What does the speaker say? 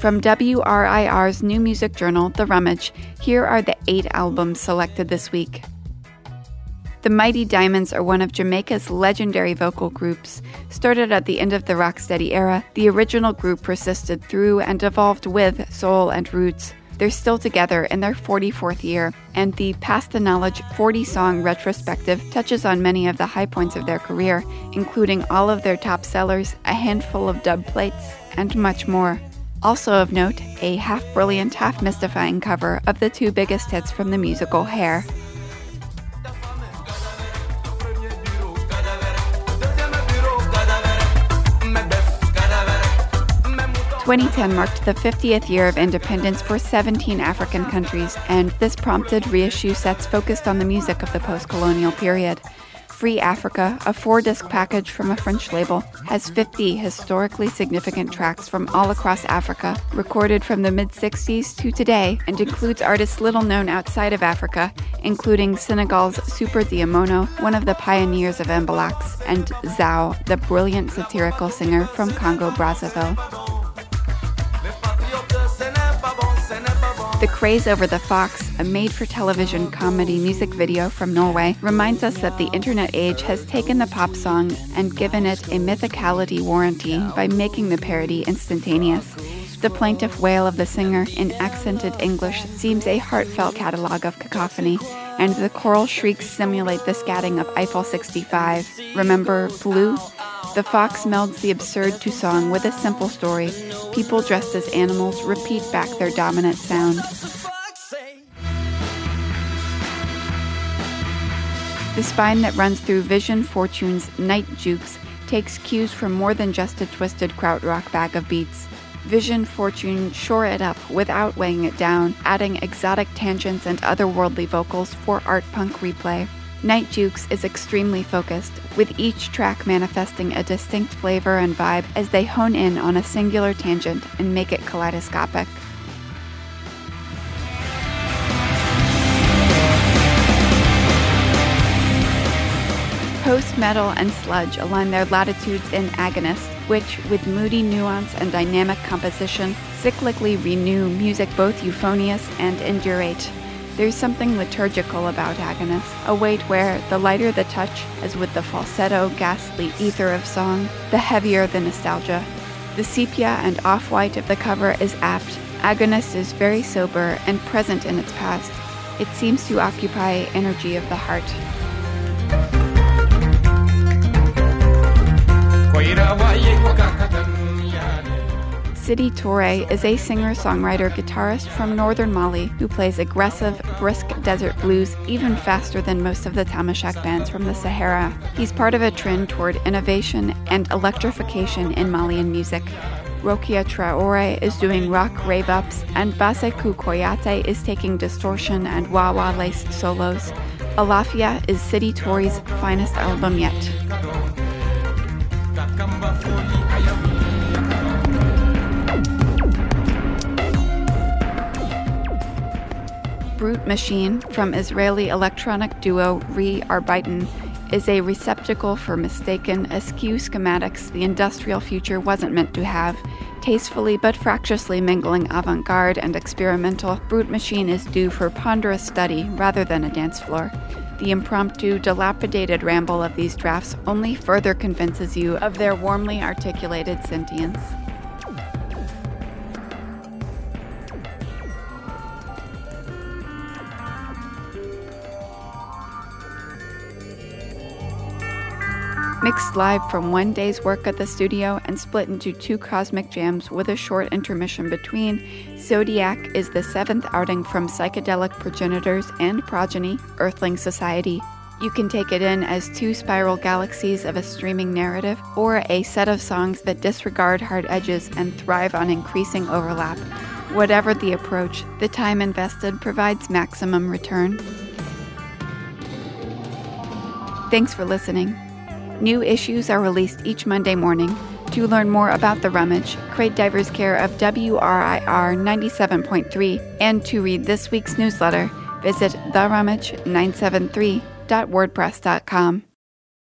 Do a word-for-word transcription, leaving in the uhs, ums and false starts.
From W R I R's new music journal, The Rummage, here are the eight albums selected this week. The Mighty Diamonds are one of Jamaica's legendary vocal groups. Started at the end of the rocksteady era, the original group persisted through and evolved with soul and roots. They're still together in their forty-fourth year, and the Pass the Knowledge forty-song retrospective touches on many of the high points of their career, including all of their top sellers, a handful of dub plates, and much more. Also of note, a half-brilliant, half-mystifying cover of the two biggest hits from the musical Hair. twenty ten marked the fiftieth year of independence for seventeen African countries, and this prompted reissue sets focused on the music of the post-colonial period. Free Africa, a four-disc package from a French label, has fifty historically significant tracks from all across Africa, recorded from the mid-sixties to today, and includes artists little known outside of Africa, including Senegal's Super Diamono, one of the pioneers of Mbalax, and Zao, the brilliant satirical singer from Congo-Brazzaville. The Craze Over the Fox, a made-for-television comedy music video from Norway, reminds us that the internet age has taken the pop song and given it a mythicality warranty by making the parody instantaneous. The plaintive wail of the singer in accented English seems a heartfelt catalog of cacophony, and the choral shrieks simulate the scatting of Eiffel sixty-five. Remember Blue? The fox melds the absurd to song with a simple story. People dressed as animals repeat back their dominant sound. The spine that runs through Vision Fortune's Night Jukes takes cues from more than just a twisted krautrock bag of beats. Vision Fortune shore it up without weighing it down, adding exotic tangents and otherworldly vocals for art punk replay. Night Jukes is extremely focused, with each track manifesting a distinct flavor and vibe as they hone in on a singular tangent and make it kaleidoscopic. Post-metal and sludge align their latitudes in Agonist, which, with moody nuance and dynamic composition, cyclically renew music both euphonious and indurate. There's something liturgical about Agonist, a weight where, the lighter the touch, as with the falsetto, ghastly ether of song, the heavier the nostalgia. The sepia and off-white of the cover is apt. Agonist is very sober and present in its past. It seems to occupy energy of the heart. Sidi Touré is a singer-songwriter-guitarist from northern Mali who plays aggressive, brisk desert blues even faster than most of the Tamashek bands from the Sahara. He's part of a trend toward innovation and electrification in Malian music. Rokia Traore is doing rock rave-ups, and Baseku Koyate is taking distortion and wah-wah-laced solos. Alafia is Sidi Touré's finest album yet. Brute Machine, from Israeli electronic duo Re Arbeiten, is a receptacle for mistaken, askew schematics the industrial future wasn't meant to have. Tastefully but fractiously mingling avant-garde and experimental, Brute Machine is due for ponderous study rather than a dance floor. The impromptu, dilapidated ramble of these drafts only further convinces you of their warmly articulated sentience. Mixed live from one day's work at the studio and split into two cosmic jams with a short intermission between, Zodiac is the seventh outing from psychedelic progenitors and progeny, Earthling Society. You can take it in as two spiral galaxies of a streaming narrative, or a set of songs that disregard hard edges and thrive on increasing overlap. Whatever the approach, the time invested provides maximum return. Thanks for listening. New issues are released each Monday morning. To learn more about The Rummage, Crate Divers care of W R I R ninety-seven point three, and to read this week's newsletter, visit the rummage nine seven three dot wordpress dot com.